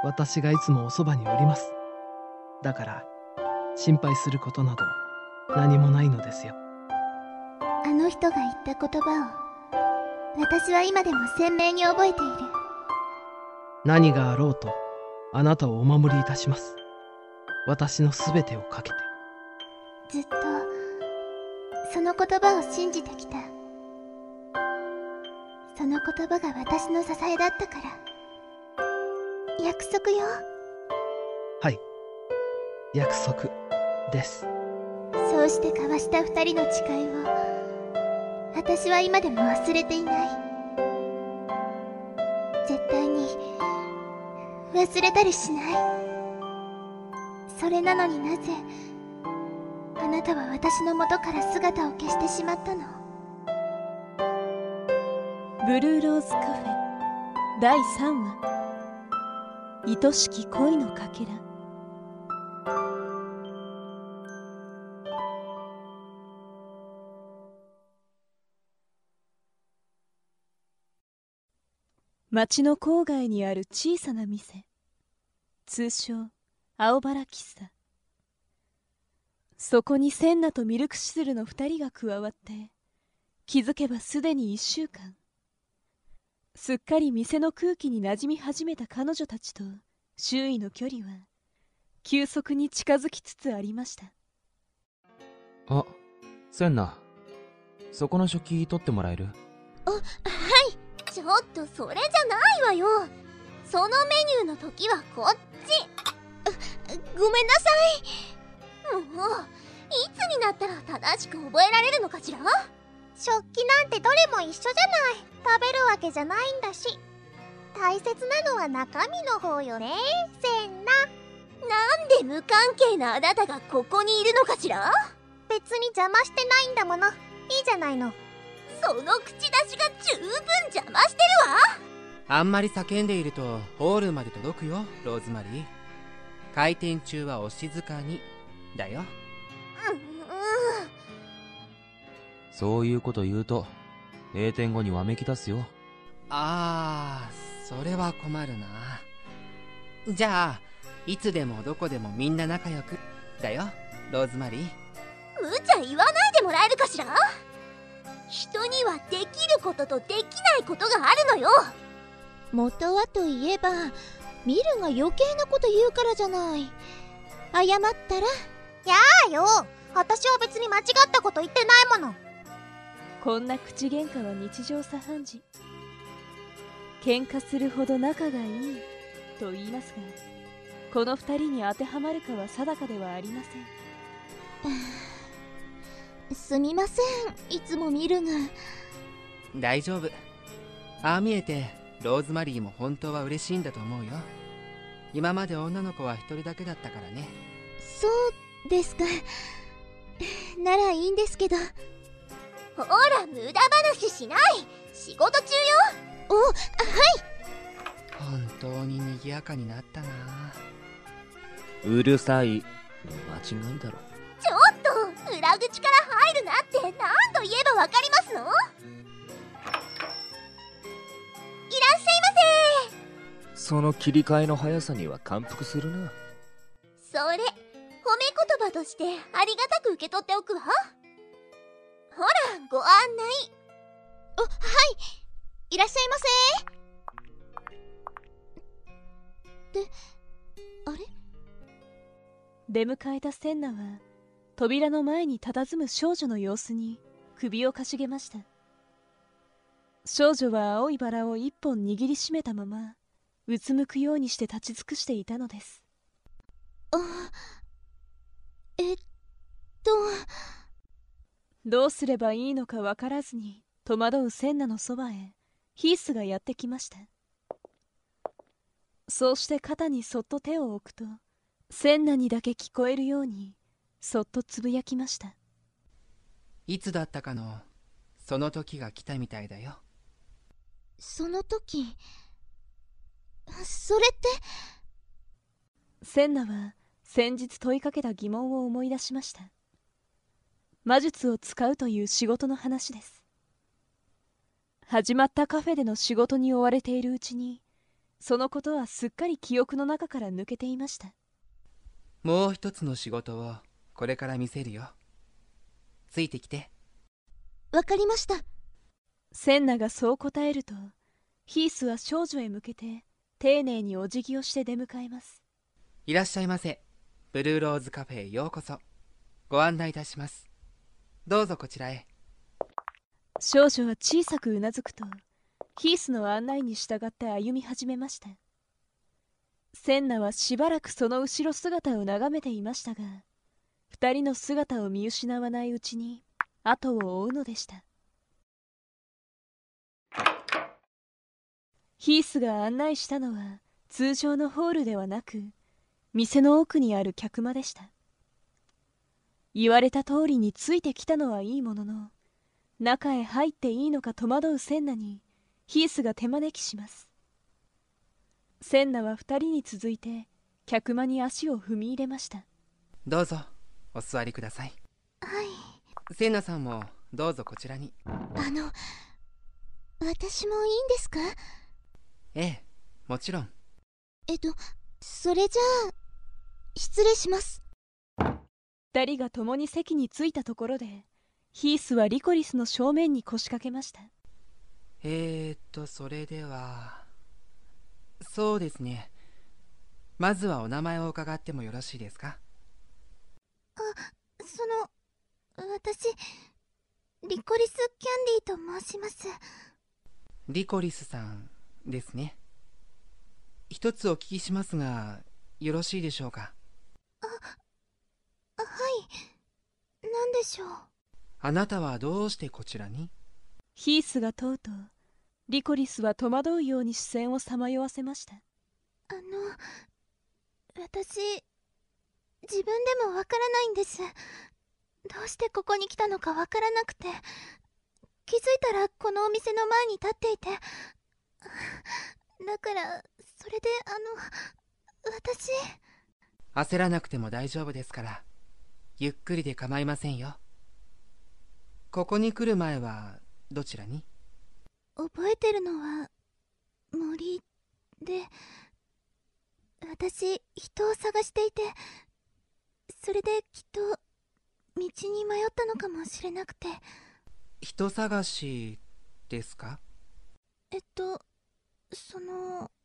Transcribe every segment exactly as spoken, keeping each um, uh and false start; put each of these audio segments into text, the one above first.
私がいつもおそばにおります。だから心配することなど何もないのですよ。 あの人が言った言葉を私は今でも鮮明に覚えている。 何があろうとあなたをお守りいたします。私のすべてをかけて。 ずっとその言葉を信じてきた。その言葉が私の支えだったから。約束よ。 はい、約束です。 そうして交わした二人の誓いを私は今でも忘れていない。絶対に忘れたりしない。それなのになぜあなたは私の元から姿を消してしまったの？ ブルーローズカフェだいさんわ、愛しき恋のかけら。町の郊外にある小さな店、通称青原喫茶。そこにセンナとミルクシズルの二人が加わって、気づけばすでに一週間。すっかり店の空気に馴染み始めた彼女たちと周囲の距離は急速に近づきつつありました。 あ、センナ、そこの食器取ってもらえる？ あ、はい。ちょっとそれじゃないわよ。そのメニューの時はこっち。ごめんなさい。もういつになったら正しく覚えられるのかしら。 食器なんてどれも一緒じゃない。食べるわけじゃないんだし。大切なのは中身の方よね、センナ。 なんで無関係なあなたがここにいるのかしら。 別に邪魔してないんだもの。いいじゃないの。 その口出しが十分邪魔してるわ。 あんまり叫んでいるとホールまで届くよ、ローズマリー。開店中はお静かにだよ。 うん、うん、 そういうこと言うと閉店後にわめき出すよ。 あー、それは困るな。じゃあいつでもどこでもみんな仲良くだよ、ローズマリー。 無茶言わないでもらえるかしら。人にはできることとできないことがあるのよ。 元はといえばミルが余計なこと言うからじゃない。謝ったら。やあよ、私は別に間違ったこと言ってないもの。 こんな口喧嘩は日常茶飯事。喧嘩するほど仲がいいと言いますが、この二人に当てはまるかは定かではありません。 すみません、いつもミルが。 大丈夫。ああ見えてローズマリーも本当は嬉しいんだと思うよ。今まで女の子は一人だけだったからね。 そうですか。ならいいんですけど。 ほら無駄話しない。仕事中よ。 お、はい。 本当に賑やかになったな。 うるさい。間違いだろ。 ちょっと裏口から入るなって何度言えばわかりますの？いらっしゃいませ。 その切り替えの速さには感服するな。 それ褒め言葉としてありがたく受け取っておくわ。ほらご案内。 お、はい、いらっしゃいませ。で、あれ？ 出迎えたセンナは扉の前に佇む少女の様子に首をかしげました。少女は青いバラを一本握りしめたままうつむくようにして立ち尽くしていたのです。 あ、えっとどうすればいいのかわからずに戸惑うセンナのそばへヒースがやってきました。そうして肩にそっと手を置くと、センナにだけ聞こえるようにそっとつぶやきました。 いつだったかのその時が来たみたいだよ。 その時、それって。 センナは先日問いかけた疑問を思い出しました。魔術を使うという仕事の話です。始まったカフェでの仕事に追われているうちに、 そのことはすっかり記憶の中から抜けていました。 もう一つの仕事をこれから見せるよ。ついてきて。 わかりました。 センナがそう答えると、ヒースは少女へ向けて丁寧にお辞儀をして出迎えます。 いらっしゃいませ。ブルーローズカフェへようこそ。ご案内いたします。どうぞこちらへ。 少女は小さくうなずくと、ヒースの案内に従って歩み始めました。センナはしばらくその後ろ姿を眺めていましたが、二人の姿を見失わないうちに後を追うのでした。ヒースが案内したのは通常のホールではなく、店の奥にある客間でした。言われた通りについてきたのはいいものの、中へ入っていいのか戸惑うセンナにヒースが手招きします。センナは二人に続いて客間に足を踏み入れました。 どうぞお座りください。 はい。 センナさんもどうぞこちらに。 あの、私もいいんですか？ ええ、もちろん。 えっと、それじゃあ、失礼します。 二人が共に席に着いたところで、ヒースはリコリスの正面に腰掛けました。 えーっと、それでは、そうですね。まずはお名前を伺ってもよろしいですか？ あ、その、私、リコリス・キャンディーと申します。 リコリスさんですね。一つお聞きしますが、よろしいでしょうか？ あ、はい。何でしょう？ あなたはどうしてこちらに？ ヒースが問うと、リコリスは戸惑うように視線をさまよわせました。 あの、私、自分でもわからないんです。どうしてここに来たのかわからなくて、気づいたらこのお店の前に立っていて、だから、それであの、私。 焦らなくても大丈夫ですから、ゆっくりで構いませんよ。ここに来る前はどちらに？ 覚えてるのは森で、私人を探していて、それできっと道に迷ったのかもしれなくて。 人探しですか？ えっとその、はい、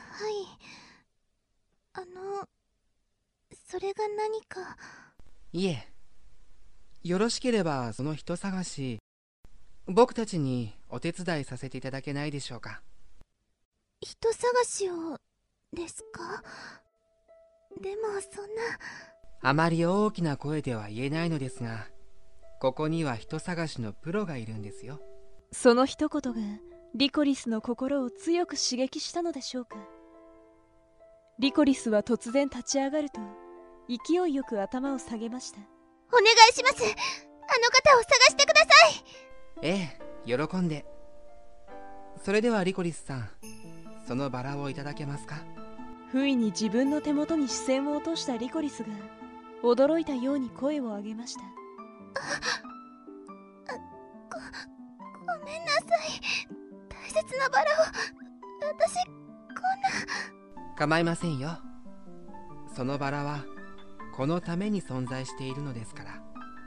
あの、それが何か。 いえ、よろしければその人探し、僕たちにお手伝いさせていただけないでしょうか？ 人探しをですか？でもそんな。 あまり大きな声では言えないのですが、ここには人探しのプロがいるんですよ。 その一言がリコリスの心を強く刺激したのでしょうか。リコリスは突然立ち上がると、勢いよく頭を下げました。 お願いします。あの方を探してください。 ええ、喜んで。それではリコリスさん、そのバラをいただけますか？ 不意に自分の手元に視線を落としたリコリスが驚いたように声を上げました。 あ、ご、ごめんなさい。大切なバラを、私、こんな。 構いませんよ。そのバラはこのために存在しているのですから。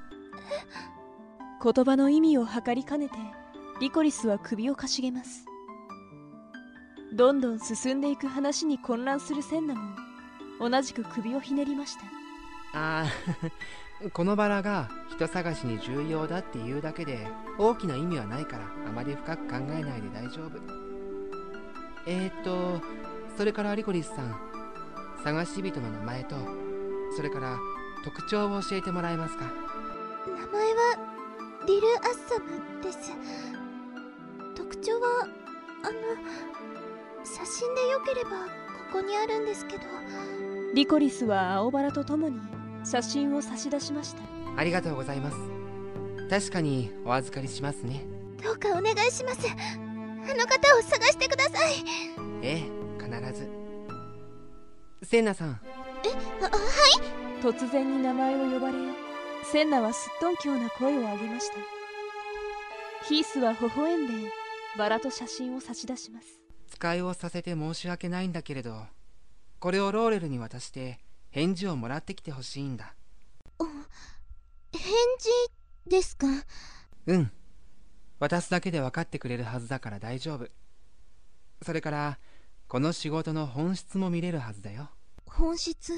言葉の意味を測りかねて、リコリスは首をかしげます。どんどん進んでいく話に混乱するセンナも同じく首をひねりました。 ああこのバラが人探しに重要だっていうだけで大きな意味はないから、あまり深く考えないで大丈夫。えーっとそれからリコリスさん、探し人の名前と、それから特徴を教えてもらえますか？ 名前はリル・アッサムです。特徴は、あの、写真でよければここにあるんですけど。 リコリスは青バラとともに写真を差し出しました。 ありがとうございます。確かにお預かりしますね。 どうかお願いします。あの方を探してください。 ええ、必ず。センナさん。 え、あ、はい。 突然に名前を呼ばれ、センナはすっとんきょうな声を上げました。ヒースは微笑んでバラと写真を差し出します。 使いをさせて申し訳ないんだけれど、これをローレルに渡して返事をもらってきてほしいんだ。 返事ですか？ うん。渡すだけで分かってくれるはずだから大丈夫。それからこの仕事の本質も見れるはずだよ。 本質。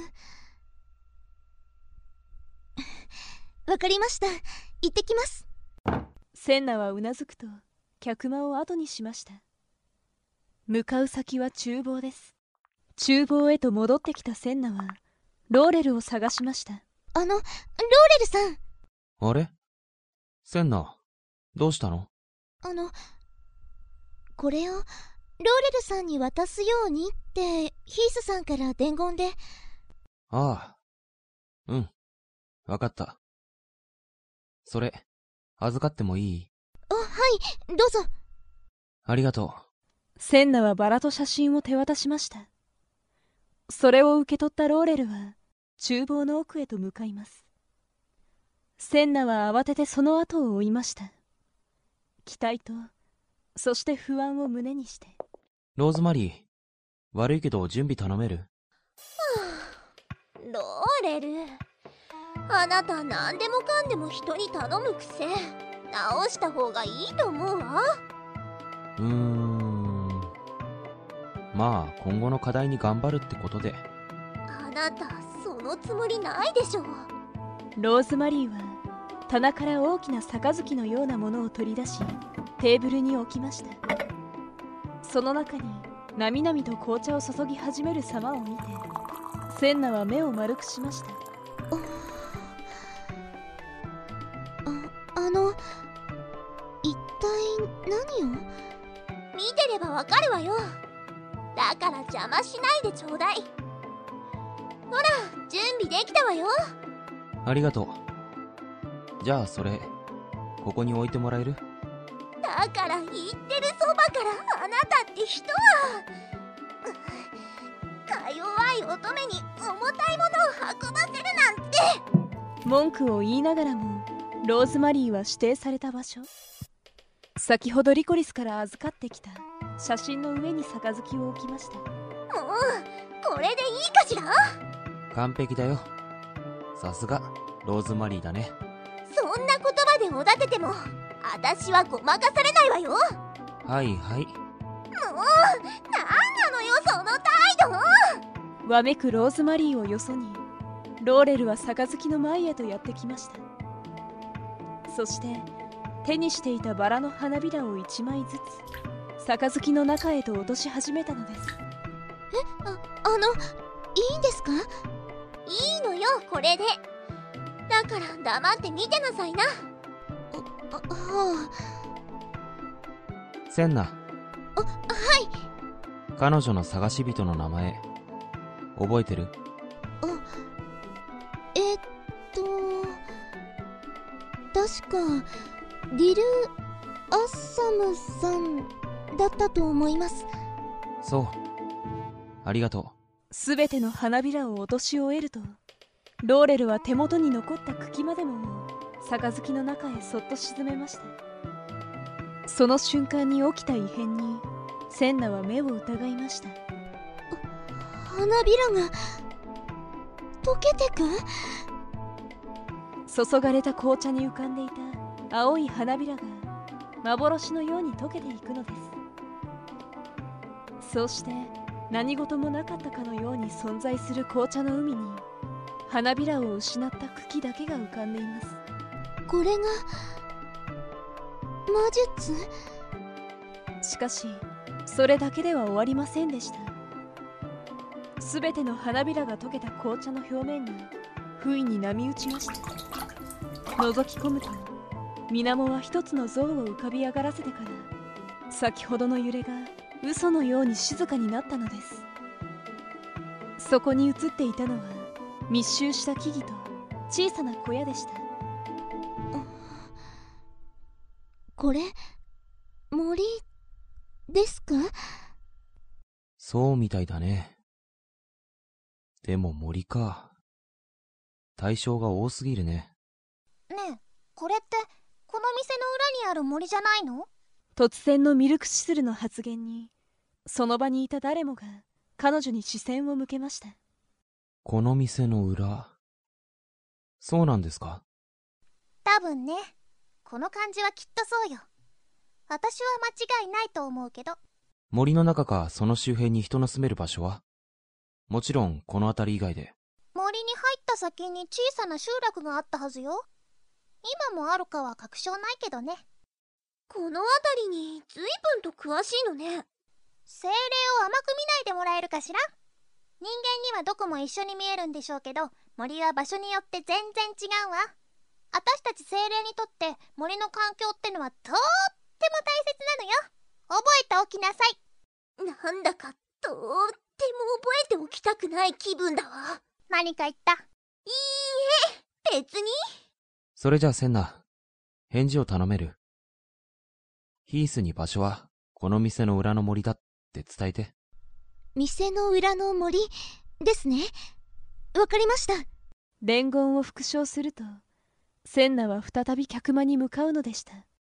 わかりました。行ってきます。 センナはうなずくと客間を後にしました。向かう先は厨房です。厨房へと戻ってきたセンナはローレルを探しました。 あの、ローレルさん。 あれ？センナ、どうしたの？ あの、これをローレルさんに渡すようにってヒースさんから伝言で。 ああ、うん、わかった。それ、預かってもいい？ あ、はい、どうぞ。 ありがとう。センナはバラと写真を手渡しました。それを受け取ったローレルは厨房の奥へと向かいます。センナは慌ててその後を追いました。期待と、そして不安を胸にして。 ローズマリー、悪いけど準備頼める？はあ、ローレル、あなた何でもかんでも人に頼むくせ、直した方がいいと思うわ。 うーん、まあ今後の課題に頑張るってことで。 あなたそのつもりないでしょ。 ローズマリーは棚から大きな杯のようなものを取り出しテーブルに置きました。その中になみなみと紅茶を注ぎ始める様を見てセンナは目を丸くしました。 あ、あの、一体何を？ 見てればわかるわよ。だから邪魔しないでちょうだい。ほら、準備できたわよ。 ありがとう。じゃあそれここに置いてもらえる？ だから言ってるそばからあなたって人はか弱い乙女に重たいものを運ばせるなんて。 文句を言いながらもローズマリーは指定された場所、先ほどリコリスから預かってきた写真の上に杯を置きました。もうこれでいいかしら？ 完璧だよ。さすがローズマリーだね。 そんな言葉でおだてても私はごまかされないわよ。 はいはい。 もうなんなのよその態度。 わめくローズマリーをよそにローレルは杯の前へとやってきました。そして手にしていたバラの花びらを一枚ずつ杯の中へと落とし始めたのです。 え、あ、あの、いいんですか？ いいのよこれで。だから黙って見てなさいな。 あ、はあ。センナ。 あ、はい。 彼女の探し人の名前覚えてる？ あ、えっと確かリル・アッサムさんだったと思います。 そう、ありがとう。すべての花びらを落とし終えるとローレルは手元に残った茎までも杯の中へそっと沈めました。その瞬間に起きた異変にセンナは目を疑いました。 花びらが溶けてく？ 注がれた紅茶に浮かんでいた青い花びらが幻のように溶けていくのです。そうして何事もなかったかのように存在する紅茶の海に花びらを失った茎だけが浮かんでいます。 これが魔術？ しかしそれだけでは終わりませんでした。すべての花びらが溶けた紅茶の表面が不意に波打ちました。覗き込むと水面は一つの像を浮かび上がらせてから先ほどの揺れが嘘のように静かになったのです。そこに映っていたのは密集した木々と小さな小屋でした。 これ森ですか？ そうみたいだね。でも森か。対象が多すぎるね。 ねえ、これってこの店の裏にある森じゃないの？ 突然のミルクシスルの発言にその場にいた誰もが彼女に視線を向けました。 この店の裏。そうなんですか？ 多分ね。この感じはきっとそうよ。私は間違いないと思うけど。 森の中かその周辺に人の住める場所は？もちろんこの辺り以外で。 森に入った先に小さな集落があったはずよ。今もあるかは確証ないけどね。この辺りに随分と詳しいのね。精霊を甘く見ないでもらえるかしら。人間にはどこも一緒に見えるんでしょうけど、森は場所によって全然違うわ。私たち精霊にとって森の環境ってのはとっても大切なのよ。覚えておきなさい。なんだかとっても覚えておきたくない気分だわ。何か言った？いいえ、別に。 それじゃあセンナ、返事を頼める？ヒースに場所はこの店の裏の森だって伝えて。 店の裏の森ですね。わかりました。 伝言を復唱すると、センナは再び客間に向かうのでした。